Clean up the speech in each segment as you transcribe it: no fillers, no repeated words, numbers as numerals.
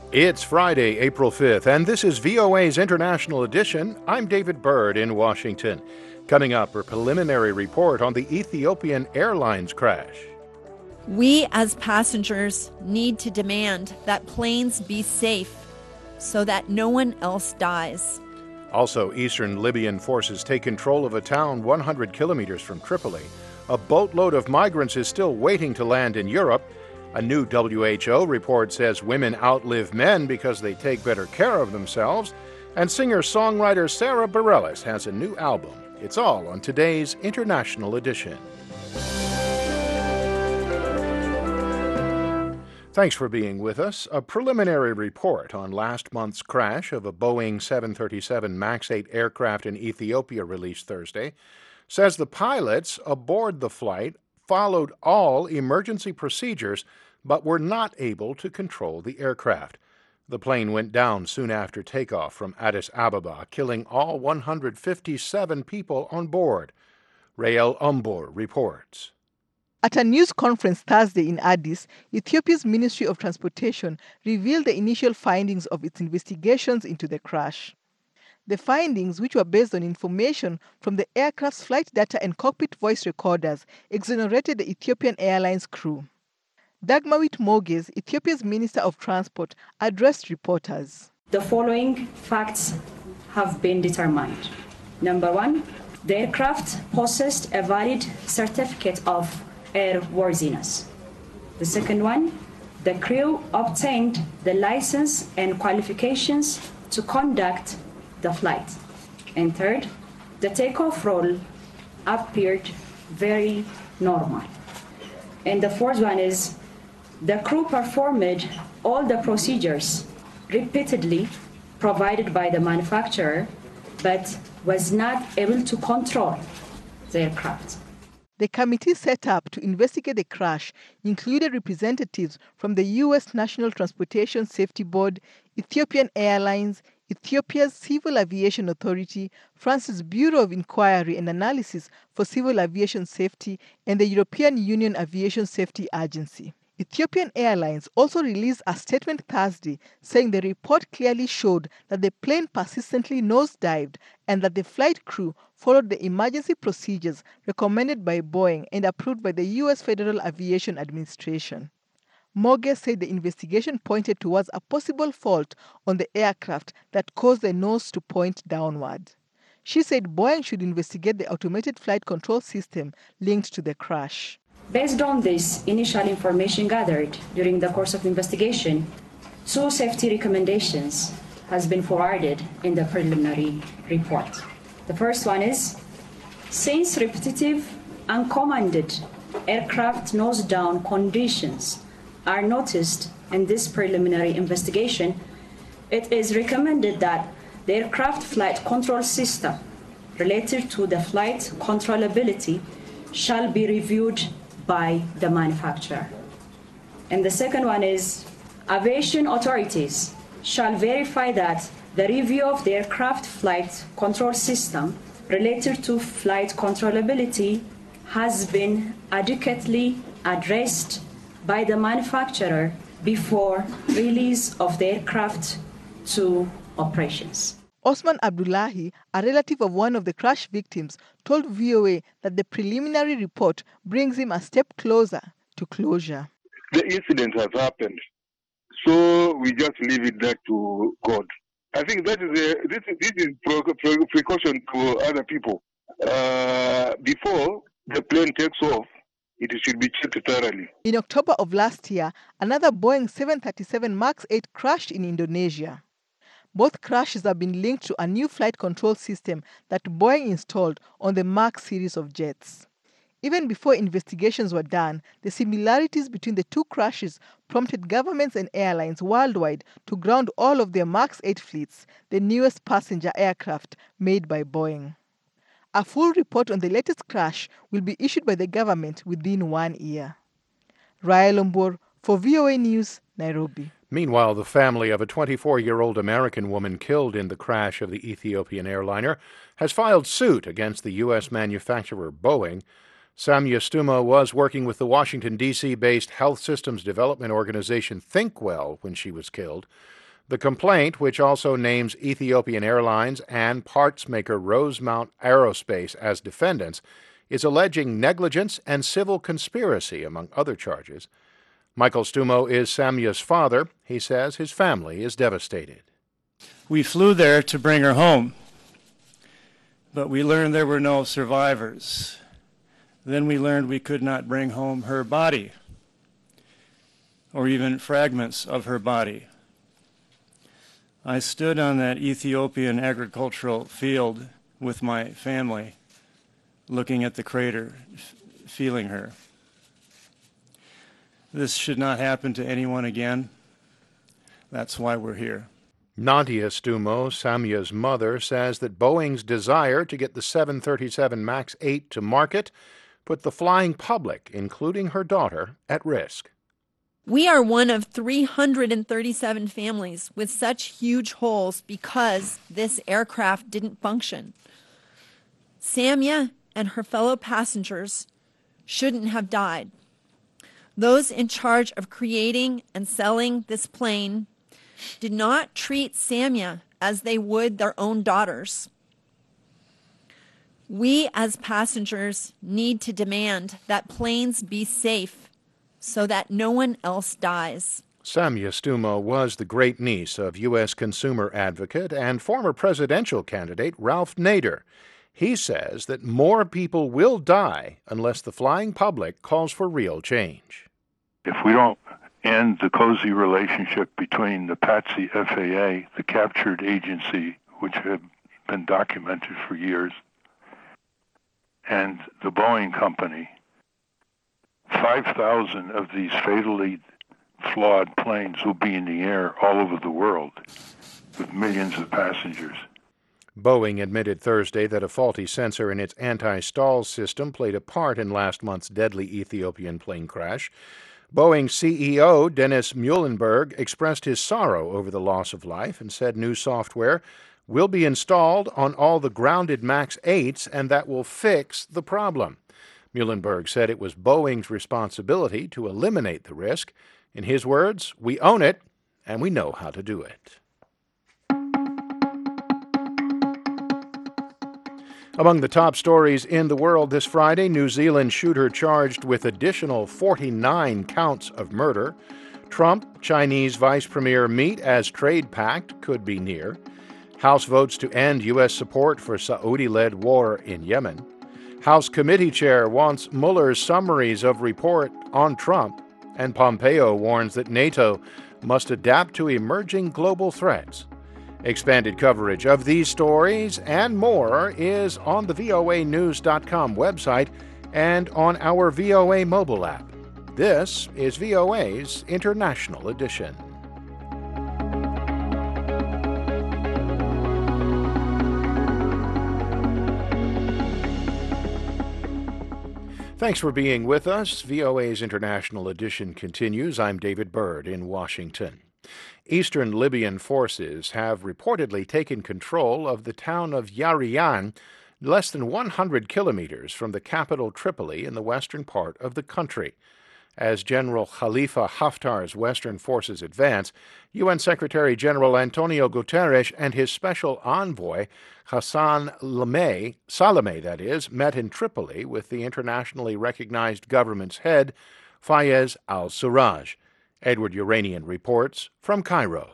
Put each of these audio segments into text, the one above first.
It's Friday, April 5th, and this is VOA's International Edition. I'm David Byrd in Washington. Coming up, a preliminary report on the Ethiopian Airlines crash. We as passengers need to demand that planes be safe so that no one else dies. Also, eastern Libyan forces take control of a town 100 kilometers from Tripoli. A boatload of migrants is still waiting to land in Europe. A new WHO report says women outlive men because they take better care of themselves. And singer-songwriter Sara Bareilles has a new album. It's all on today's International Edition. Thanks for being with us. A preliminary report on last month's crash of a Boeing 737 MAX 8 aircraft in Ethiopia released Thursday says the pilots aboard the flight followed all emergency procedures but were not able to control the aircraft. The plane went down soon after takeoff from Addis Ababa, killing all 157 people on board. Rael Umbur reports. At a news conference Thursday in Addis, Ethiopia's Ministry of Transportation revealed the initial findings of its investigations into the crash. The findings, which were based on information from the aircraft's flight data and cockpit voice recorders, exonerated the Ethiopian Airlines crew. Dagmawit Moges, Ethiopia's Minister of Transport, addressed reporters. The following facts have been determined. Number one, the aircraft possessed a valid certificate of airworthiness. The second one, the crew obtained the license and qualifications to conduct the flight. And third, the takeoff roll appeared very normal. And the fourth one is the crew performed all the procedures repeatedly provided by the manufacturer, but was not able to control the aircraft. The committee set up to investigate the crash included representatives from the U.S. National Transportation Safety Board, Ethiopian Airlines, Ethiopia's Civil Aviation Authority, France's Bureau of Inquiry and Analysis for Civil Aviation Safety, and the European Union Aviation Safety Agency. Ethiopian Airlines also released a statement Thursday saying the report clearly showed that the plane persistently nosedived and that the flight crew followed the emergency procedures recommended by Boeing and approved by the U.S. Federal Aviation Administration. Moges said the investigation pointed towards a possible fault on the aircraft that caused the nose to point downward. She said Boeing should investigate the automated flight control system linked to the crash. Based on this initial information gathered during the course of investigation, two safety recommendations has been forwarded in the preliminary report. The first one is, since repetitive uncommanded aircraft nose-down conditions are noticed in this preliminary investigation, it is recommended that the aircraft flight control system related to the flight controllability shall be reviewed by the manufacturer. And the second one is, aviation authorities shall verify that the review of the aircraft flight control system related to flight controllability has been adequately addressed by the manufacturer before release of the aircraft to operations. Osman Abdullahi, a relative of one of the crash victims, told VOA that the preliminary report brings him a step closer to closure. The incident has happened, so we just leave it there to God. I think that is this is precaution to other people. Before the plane takes off, it should be checked thoroughly. In October of last year, another Boeing 737 MAX 8 crashed in Indonesia. Both crashes have been linked to a new flight control system that Boeing installed on the MAX series of jets. Even before investigations were done, the similarities between the two crashes prompted governments and airlines worldwide to ground all of their MAX 8 fleets, the newest passenger aircraft made by Boeing. A full report on the latest crash will be issued by the government within 1 year. Rael Umbur for VOA News, Nairobi. Meanwhile, the family of a 24-year-old American woman killed in the crash of the Ethiopian airliner has filed suit against the U.S. manufacturer Boeing. Samia Stumo was working with the Washington, D.C.-based health systems development organization ThinkWell when she was killed. The complaint, which also names Ethiopian Airlines and parts maker Rosemount Aerospace as defendants, is alleging negligence and civil conspiracy, among other charges. Michael Stumo is Samia's father. He says his family is devastated. We flew there to bring her home, but we learned there were no survivors. Then we learned we could not bring home her body, or even fragments of her body. I stood on that Ethiopian agricultural field with my family, looking at the crater, feeling her. This should not happen to anyone again. That's why we're here. Nadia Stumo, Samia's mother, says that Boeing's desire to get the 737 MAX 8 to market put the flying public, including her daughter, at risk. We are one of 337 families with such huge holes because this aircraft didn't function. Samia and her fellow passengers shouldn't have died. Those in charge of creating and selling this plane did not treat Samia as they would their own daughters. We as passengers need to demand that planes be safe so that no one else dies. Samia Stumo was the great niece of U.S. consumer advocate and former presidential candidate Ralph Nader. He says that more people will die unless the flying public calls for real change. If we don't end the cozy relationship between the Patsy FAA, the captured agency, which had been documented for years, and the Boeing company, 5,000 of these fatally flawed planes will be in the air all over the world with millions of passengers. Boeing admitted Thursday that a faulty sensor in its anti-stall system played a part in last month's deadly Ethiopian plane crash. Boeing CEO Dennis Muilenburg expressed his sorrow over the loss of life and said new software will be installed on all the grounded MAX 8s and that will fix the problem. Muilenburg said it was Boeing's responsibility to eliminate the risk. In his words, "We own it and we know how to do it." Among the top stories in the world this Friday, New Zealand shooter charged with additional 49 counts of murder. Trump, Chinese Vice Premier meet as trade pact could be near. House votes to end U.S. support for Saudi-led war in Yemen. House Committee Chair wants Mueller's summaries of report on Trump. And Pompeo warns that NATO must adapt to emerging global threats. Expanded coverage of these stories and more is on the voanews.com website and on our VOA mobile app. This is VOA's International Edition. Thanks for being with us. VOA's International Edition continues. I'm David Byrd in Washington. Eastern Libyan forces have reportedly taken control of the town of Yarian, less than 100 kilometers from the capital Tripoli in the western part of the country. As General Khalifa Haftar's Western forces advance, UN Secretary General Antonio Guterres and his special envoy Hassan Salameh, met in Tripoli with the internationally recognized government's head, Fayez al-Sarraj. Edward Uranian reports from Cairo.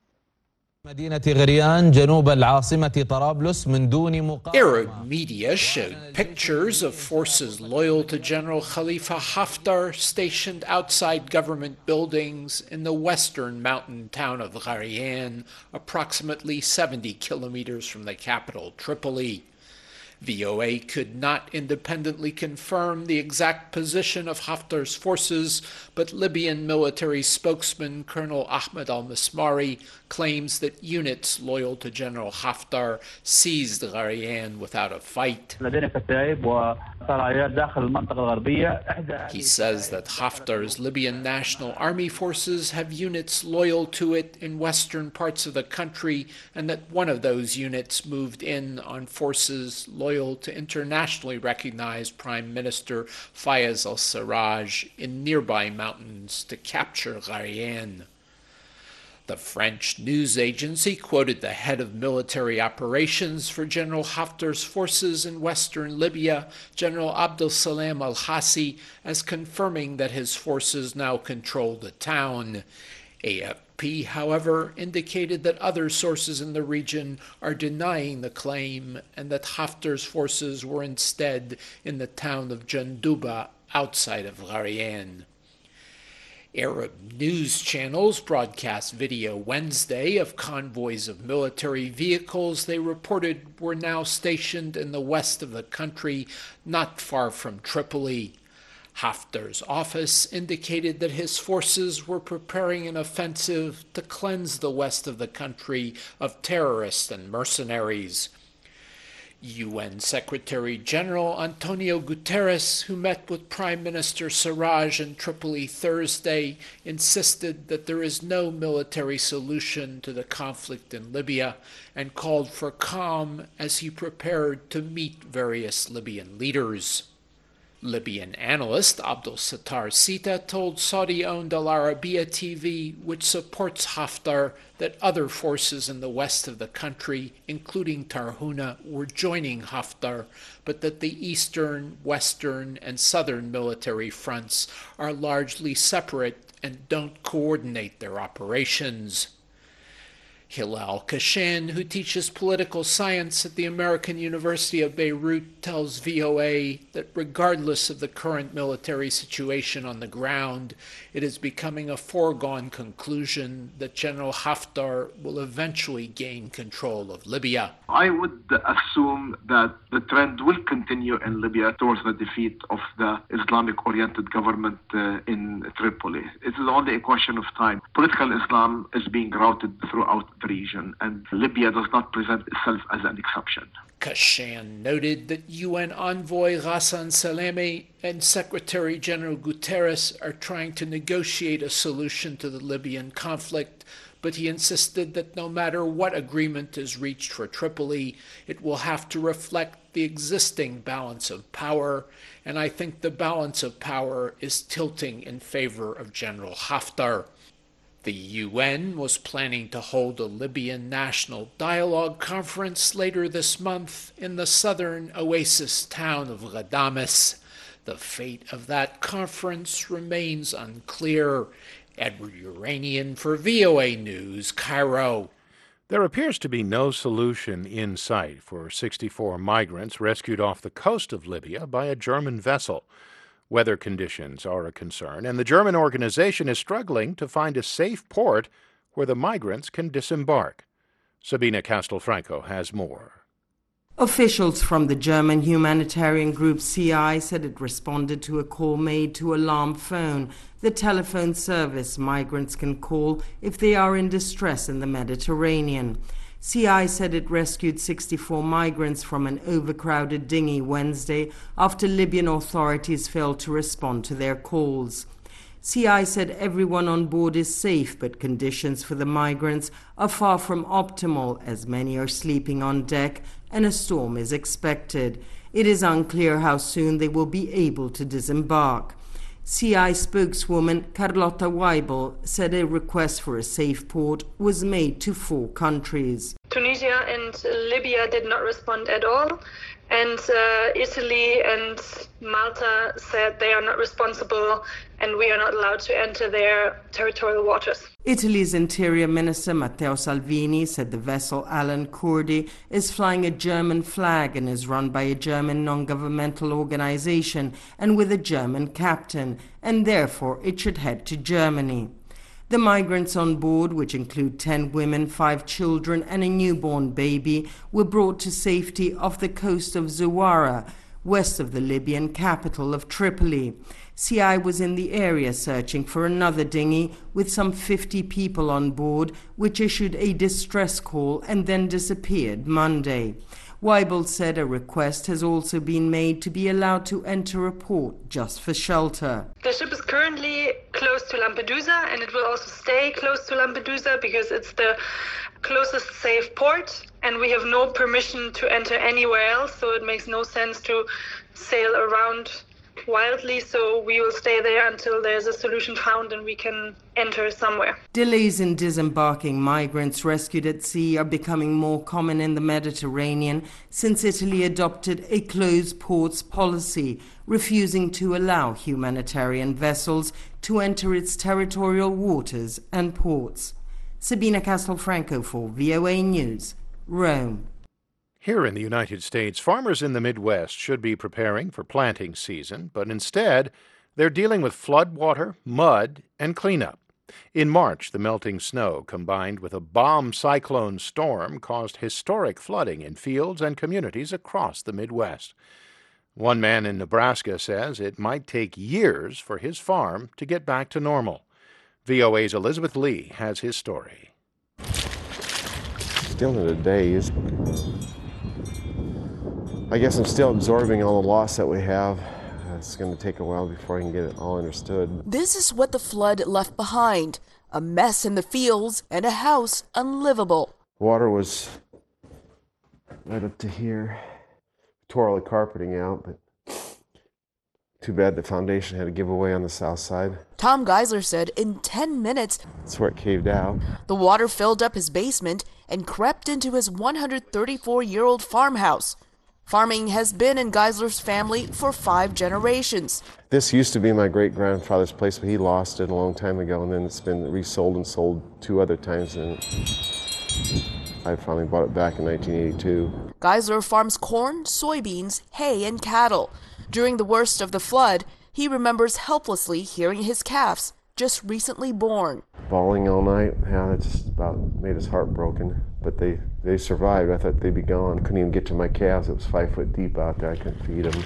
Arab media showed pictures of forces loyal to General Khalifa Haftar stationed outside government buildings in the western mountain town of Gharian, approximately 70 kilometers from the capital, Tripoli. VOA could not independently confirm the exact position of Haftar's forces, but Libyan military spokesman Colonel Ahmed al-Mismari claims that units loyal to General Haftar seized Gharian without a fight. He says that Haftar's Libyan National Army forces have units loyal to it in western parts of the country, and that one of those units moved in on forces loyal loyal to internationally recognized Prime Minister Fayez al-Sarraj in nearby mountains to capture Gharian. The French news agency quoted the head of military operations for General Haftar's forces in western Libya, General Abdel Salam al-Hassi, as confirming that his forces now control the town. AFP, however, indicated that other sources in the region are denying the claim and that Haftar's forces were instead in the town of Janduba outside of Gharian. Arab news channels broadcast video Wednesday of convoys of military vehicles they reported were now stationed in the west of the country, not far from Tripoli. Haftar's office indicated that his forces were preparing an offensive to cleanse the west of the country of terrorists and mercenaries. UN Secretary-General Antonio Guterres, who met with Prime Minister Sarraj in Tripoli Thursday, insisted that there is no military solution to the conflict in Libya and called for calm as he prepared to meet various Libyan leaders. Libyan analyst Abdel Sattar Sita told Saudi-owned Al Arabiya TV, which supports Haftar, that other forces in the west of the country, including Tarhuna, were joining Haftar, but that the eastern, western, and southern military fronts are largely separate and don't coordinate their operations. Hilal Kashan, who teaches political science at the American University of Beirut, tells VOA that regardless of the current military situation on the ground, it is becoming a foregone conclusion that General Haftar will eventually gain control of Libya. I would assume that the trend will continue in Libya towards the defeat of the Islamic-oriented government in Tripoli. It is only a question of time. Political Islam is being routed throughout the region, and Libya does not present itself as an exception. Kashan noted that UN envoy Ghassan Salame and Secretary General Guterres are trying to negotiate a solution to the Libyan conflict, but he insisted that no matter what agreement is reached for Tripoli, it will have to reflect the existing balance of power, and I think the balance of power is tilting in favor of General Haftar. The UN was planning to hold a Libyan National Dialogue Conference later this month in the southern oasis town of Ghadames. The fate of that conference remains unclear. Edward Uranian for VOA News, Cairo. There appears to be no solution in sight for 64 migrants rescued off the coast of Libya by a German vessel. Weather conditions are a concern, and the German organization is struggling to find a safe port where the migrants can disembark. Sabina Castelfranco has more. Officials from the German humanitarian group CI said it responded to a call made to Alarm Phone, the telephone service migrants can call if they are in distress in the Mediterranean. CI said it rescued 64 migrants from an overcrowded dinghy Wednesday after Libyan authorities failed to respond to their calls. CI said everyone on board is safe, but conditions for the migrants are far from optimal as many are sleeping on deck and a storm is expected. It is unclear how soon they will be able to disembark. CI spokeswoman Carlotta Weibel said a request for a safe port was made to 4 countries. Tunisia and Libya did not respond at all, and Italy and Malta said they are not responsible and we are not allowed to enter their territorial waters. Italy's Interior Minister Matteo Salvini said the vessel Alan Kurdi is flying a German flag and is run by a German non-governmental organization and with a German captain, and therefore it should head to Germany. The migrants on board, which include 10 women, 5 children and a newborn baby, were brought to safety off the coast of Zuwara, west of the Libyan capital of Tripoli. CI was in the area searching for another dinghy with some 50 people on board, which issued a distress call and then disappeared Monday. Weibel said a request has also been made to be allowed to enter a port just for shelter. The ship is currently close to Lampedusa and it will also stay close to Lampedusa because it's the closest safe port, and we have no permission to enter anywhere else, so it makes no sense to sail around wildly, so we will stay there until there's a solution found and we can enter somewhere. Delays in disembarking migrants rescued at sea are becoming more common in the Mediterranean since Italy adopted a closed ports policy, refusing to allow humanitarian vessels to enter its territorial waters and ports. Sabina Castelfranco for VOA News, Rome. Here in the United States, farmers in the Midwest should be preparing for planting season, but instead, they're dealing with flood water, mud, and cleanup. In March, the melting snow combined with a bomb cyclone storm caused historic flooding in fields and communities across the Midwest. One man in Nebraska says it might take years for his farm to get back to normal. VOA's Elizabeth Lee has his story. Still in a daze. I guess I'm still absorbing all the loss that we have. It's going to take a while before I can get it all understood. This is what the flood left behind. A mess in the fields and a house unlivable. Water was right up to here. Tore all the carpeting out, but too bad the foundation had to give away on the south side. Tom Geisler said in 10 minutes, that's where it caved out. The water filled up his basement and crept into his 134-year-old farmhouse. Farming has been in Geisler's family for 5 generations. This used to be my great-grandfather's place, but he lost it a long time ago, and then it's been resold and sold 2 other times, and I finally bought it back in 1982. Geisler farms corn, soybeans, hay, and cattle. During the worst of the flood, he remembers helplessly hearing his calves, just recently born. Bawling all night, yeah, that just about made us heartbroken. But they survived. I thought they'd be gone. Couldn't even get to my calves. It was 5 foot deep out there. I couldn't feed them.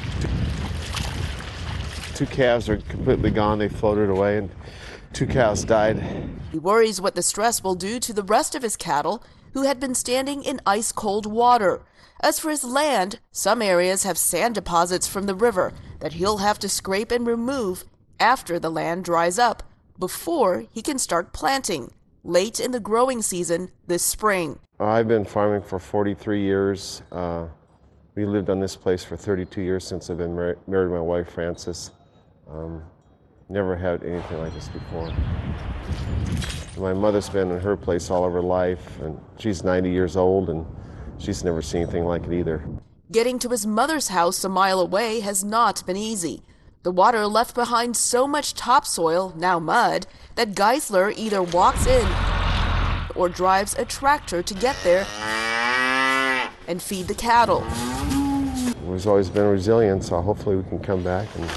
2 calves are completely gone. They floated away, and 2 cows died. He worries what the stress will do to the rest of his cattle, who had been standing in ice-cold water. As for his land, some areas have sand deposits from the river that he'll have to scrape and remove after the land dries up, before he can start planting, late in the growing season this spring. I've been farming for 43 years. We lived on this place for 32 years since I've been married to my wife, Frances. Never had anything like this before. My mother's been in her place all of her life, and she's 90 years old, and she's never seen anything like it either. Getting to his mother's house a mile away has not been easy. The water left behind so much topsoil, now mud, that Geisler either walks in or drives a tractor to get there and feed the cattle. There's always been resilience, so hopefully we can come back and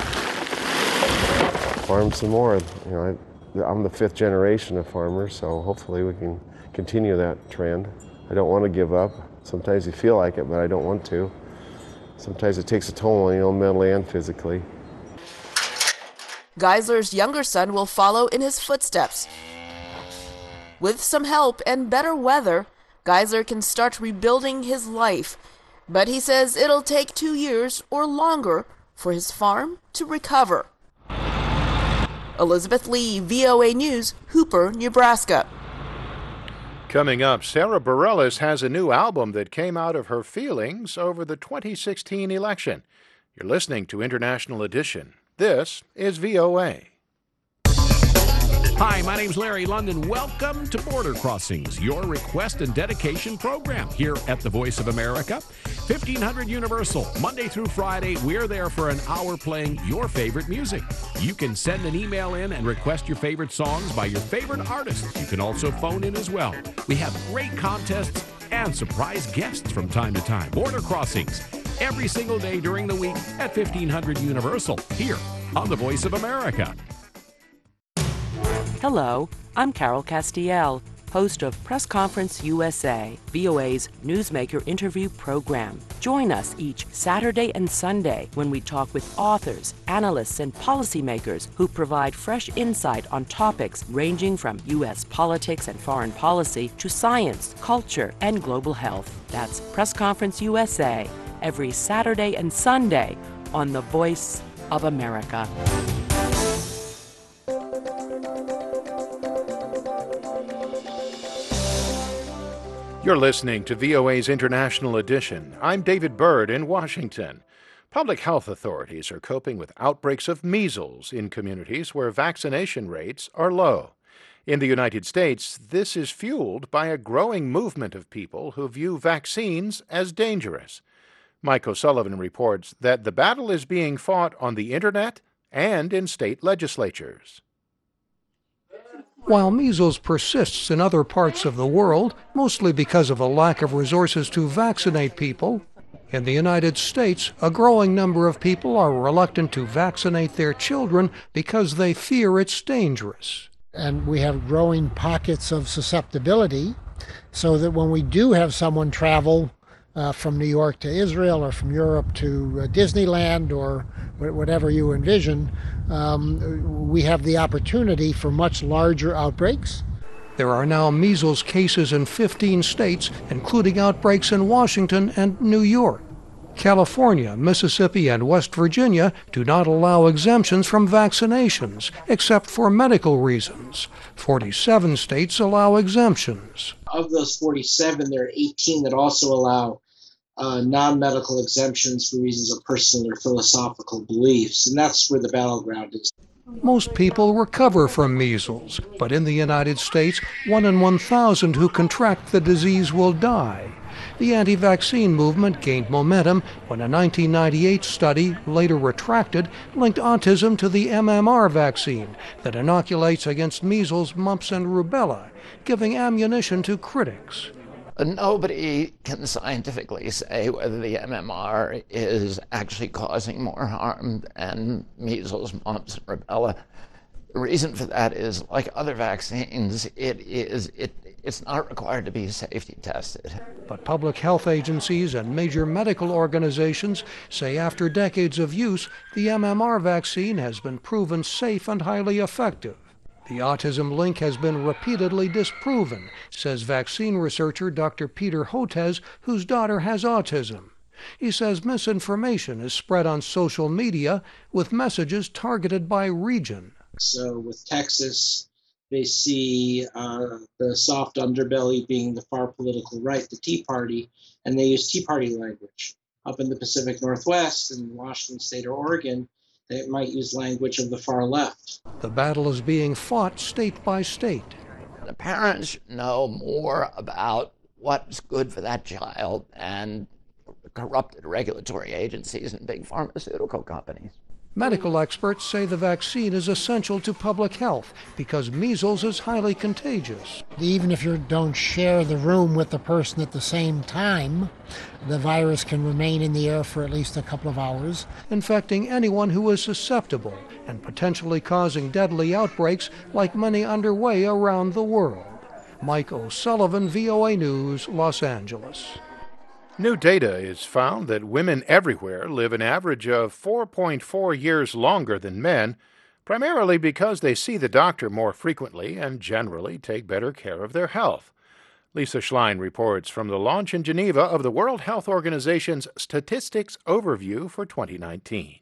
farm some more. You know, I'm the 5th generation of farmers, so hopefully we can continue that trend. I don't want to give up. Sometimes you feel like it, but I don't want to. Sometimes it takes a toll on you, mentally and physically. Geisler's younger son will follow in his footsteps. With some help and better weather, Geisler can start rebuilding his life. But he says it'll take 2 years or longer for his farm to recover. Elizabeth Lee, VOA News, Hooper, Nebraska. Coming up, Sarah Bareilles has a new album that came out of her feelings over the 2016 election. You're listening to International Edition. This is VOA. Hi, my name's Larry London. Welcome to Border Crossings, your request and dedication program here at the Voice of America. 1500 Universal, Monday through Friday, we're there for an hour playing your favorite music. You can send an email in and request your favorite songs by your favorite artists. You can also phone in as well. We have great contests and surprise guests from time to time. Border Crossings, every single day during the week at 1500 Universal, here on the Voice of America. Hello, I'm Carol Castiel, host of Press Conference USA, VOA's newsmaker interview program. Join us each Saturday and Sunday when we talk with authors, analysts, and policymakers who provide fresh insight on topics ranging from U.S. politics and foreign policy to science, culture, and global health. That's Press Conference USA, every Saturday and Sunday on the Voice of America. You're listening to VOA's International Edition. I'm David Byrd in Washington. Public health authorities are coping with outbreaks of measles in communities where vaccination rates are low. In the United States, this is fueled by a growing movement of people who view vaccines as dangerous. Mike O'Sullivan reports that the battle is being fought on the internet and in state legislatures. While measles persists in other parts of the world, mostly because of a lack of resources to vaccinate people, in the United States, a growing number of people are reluctant to vaccinate their children because they fear it's dangerous. And we have growing pockets of susceptibility, so that when we do have someone travel from New York to Israel or from Europe to Disneyland or whatever you envision, we have the opportunity for much larger outbreaks. There are now measles cases in 15 states, including outbreaks in Washington and New York. California, Mississippi, and West Virginia do not allow exemptions from vaccinations, except for medical reasons. 47 states allow exemptions. Of those 47, there are 18 that also allow non-medical exemptions for reasons of personal or philosophical beliefs, and that's where the battleground is. Most people recover from measles, but in the United States, 1 in 1,000 who contract the disease will die. The anti-vaccine movement gained momentum when a 1998 study, later retracted, linked autism to the MMR vaccine that inoculates against measles, mumps, and rubella, giving ammunition to critics. Nobody can scientifically say whether the MMR is actually causing more harm than measles, mumps, and rubella. The reason for that is, like other vaccines, it's not required to be safety tested. But public health agencies and major medical organizations say after decades of use, the MMR vaccine has been proven safe and highly effective. The autism link has been repeatedly disproven, says vaccine researcher Dr. Peter Hotez, whose daughter has autism. He says misinformation is spread on social media with messages targeted by region. So with Texas, they see the soft underbelly being the far political right, the Tea Party, and they use Tea Party language. Up in the Pacific Northwest, in Washington State or Oregon, they might use language of the far left. The battle is being fought state by state. The parents know more about what's good for that child than corrupted regulatory agencies and big pharmaceutical companies. Medical experts say the vaccine is essential to public health because measles is highly contagious. Even if you don't share the room with the person at the same time, the virus can remain in the air for at least a couple of hours, infecting anyone who is susceptible and potentially causing deadly outbreaks like many underway around the world. Mike O'Sullivan, VOA News, Los Angeles. New data has found that women everywhere live an average of 4.4 years longer than men, primarily because they see the doctor more frequently and generally take better care of their health. Lisa Schlein reports from the launch in Geneva of the World Health Organization's Statistics Overview for 2019.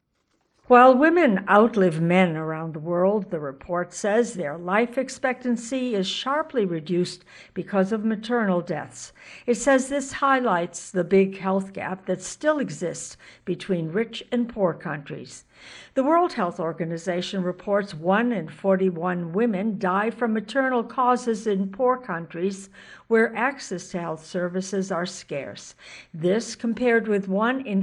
While women outlive men around the world, the report says their life expectancy is sharply reduced because of maternal deaths. It says this highlights the big health gap that still exists between rich and poor countries. The World Health Organization reports 1 in 41 women die from maternal causes in poor countries where access to health services are scarce. This compared with 1 in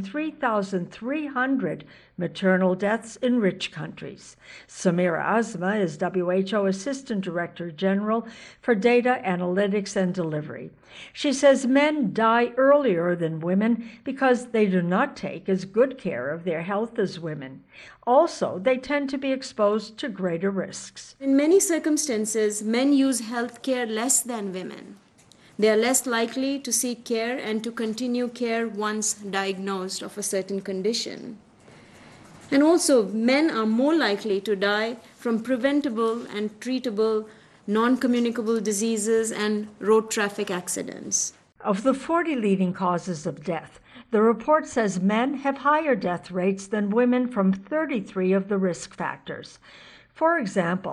3,300 maternal deaths in rich countries. Samira Azma is WHO Assistant Director General for Data Analytics and Delivery. She says men die earlier than women because they do not take as good care of their health as women. Also, they tend to be exposed to greater risks. In many circumstances, men use health care less than women. They are less likely to seek care and to continue care once diagnosed of a certain condition. And also, men are more likely to die from preventable and treatable non-communicable diseases and road traffic accidents. Of the 40 leading causes of death, the report says men have higher death rates than women from 33 of the risk factors. For example,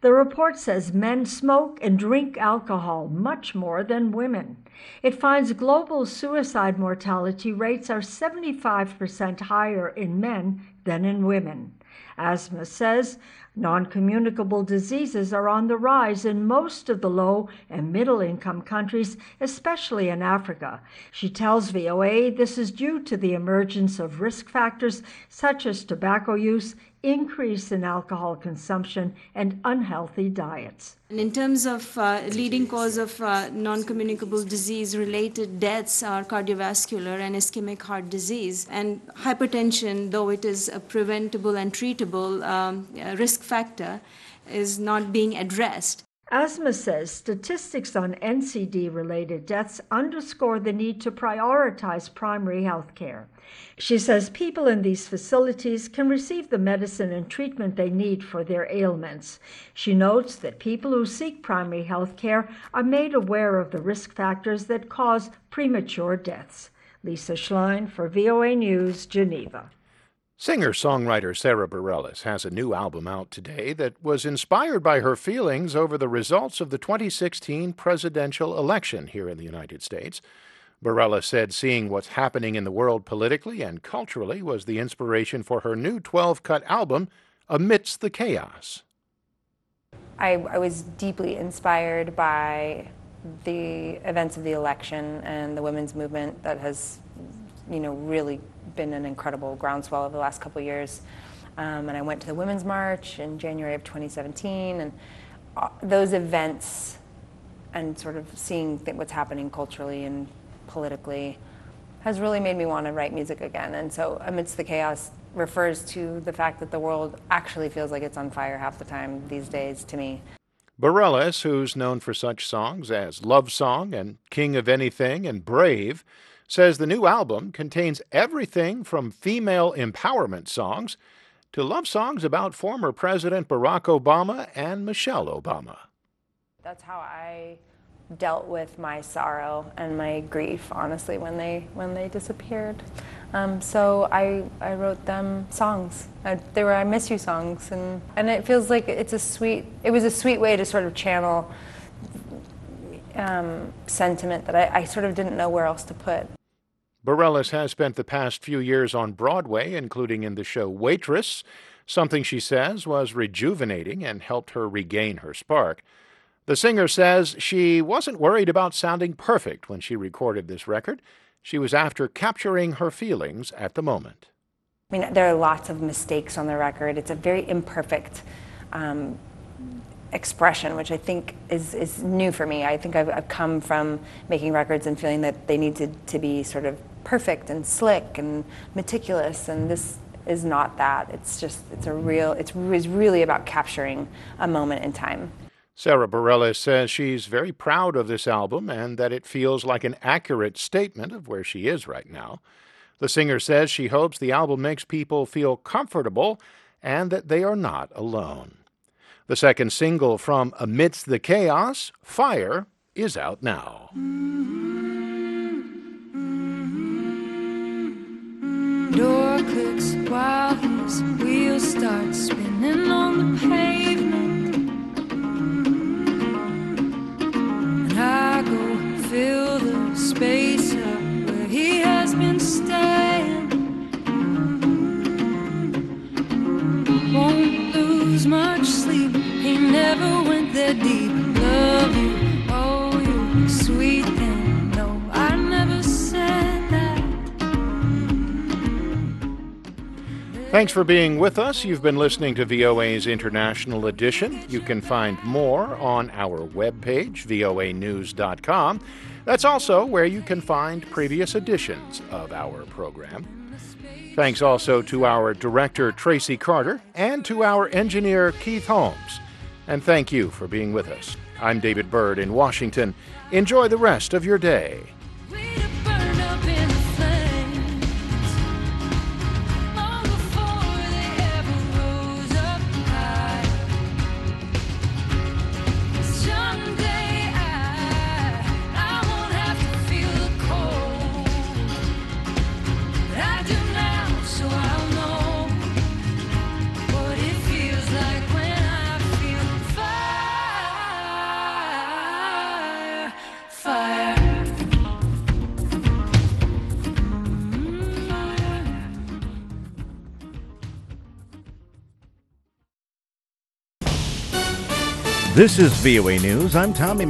The report says men smoke and drink alcohol much more than women. It finds global suicide mortality rates are 75% higher in men than in women. Asma says non-communicable diseases are on the rise in most of the low and middle-income countries, especially in Africa. She tells VOA this is due to the emergence of risk factors such as tobacco use, increase in alcohol consumption, and unhealthy diets. And in terms of leading cause of non-communicable disease-related deaths are cardiovascular and ischemic heart disease. And hypertension, though it is a preventable and treatable risk factor, is not being addressed. Asma says statistics on NCD-related deaths underscore the need to prioritize primary health care. She says people in these facilities can receive the medicine and treatment they need for their ailments. She notes that people who seek primary health care are made aware of the risk factors that cause premature deaths. Lisa Schlein for VOA News, Geneva. Singer-songwriter Sara Bareilles has a new album out today that was inspired by her feelings over the results of the 2016 presidential election here in the United States. Bareilles said seeing what's happening in the world politically and culturally was the inspiration for her new 12-cut album, Amidst the Chaos. I was deeply inspired by the events of the election and the women's movement that has, really been an incredible groundswell over the last couple of years. And I went to the Women's March in January of 2017, and those events and sort of seeing what's happening culturally and politically has really made me want to write music again. And so Amidst the Chaos refers to the fact that the world actually feels like it's on fire half the time these days to me. Bareilles, who's known for such songs as Love Song and King of Anything and Brave, says the new album contains everything from female empowerment songs to love songs about former President Barack Obama and Michelle Obama. That's how I dealt with my sorrow and my grief, honestly, when they disappeared. So I wrote them songs. They were I Miss You songs, and it feels like it was a sweet way to sort of channel sentiment that I sort of didn't know where else to put. Bareilles has spent the past few years on Broadway, including in the show Waitress, something she says was rejuvenating and helped her regain her spark. The singer says she wasn't worried about sounding perfect when she recorded this record. She was after capturing her feelings at the moment. I mean, there are lots of mistakes on the record. It's a very imperfect expression, which I think is new for me. I think I've come from making records and feeling that they needed to be sort of perfect and slick and meticulous, and this is not that. It's really about capturing a moment in time. Sara Bareilles says she's very proud of this album and that it feels like an accurate statement of where she is right now. The singer says she hopes the album makes people feel comfortable and that they are not alone. The second single from Amidst the Chaos, Fire, is out now. Door clicks while his wheels start spinning on the pavement, and I go fill the space up where he has been staying. Won't lose much sleep, he never went that deep. Love you, oh you sweet thing, no I never said that. Thanks for being with us. You've been listening to VOA's International Edition. You can find more on our webpage, voanews.com. That's also where you can find previous editions of our program. Thanks also to our director, Tracy Carter, and to our engineer, Keith Holmes. And thank you for being with us. I'm David Byrd in Washington. Enjoy the rest of your day. What it feels like when I feel fire. This is VOA News. I'm Tommy